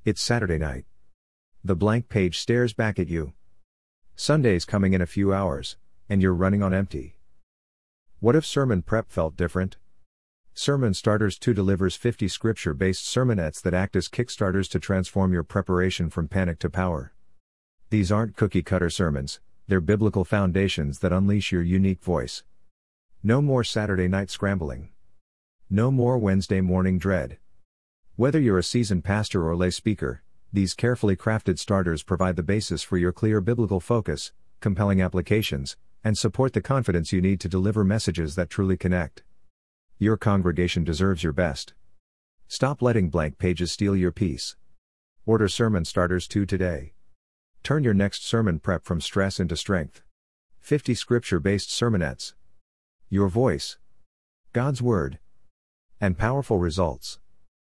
It's Saturday night. The blank page stares back at you. Sunday's coming in a few hours, and you're running on empty. What if sermon prep felt different? Sermon Starters 2 delivers 50 scripture-based sermonettes that act as kickstarters to transform your preparation from panic to power. These aren't cookie-cutter sermons, they're biblical foundations that unleash your unique voice. No more Saturday night scrambling. No more Wednesday morning dread. Whether you're a seasoned pastor or lay speaker, these carefully crafted starters provide the basis for your clear biblical focus, compelling applications, and support the confidence you need to deliver messages that truly connect. Your congregation deserves your best. Stop letting blank pages steal your peace. Order Sermon Starters 2 today. Turn your next sermon prep from stress into strength. 50 scripture-based sermonettes. Your voice. God's Word. And powerful results.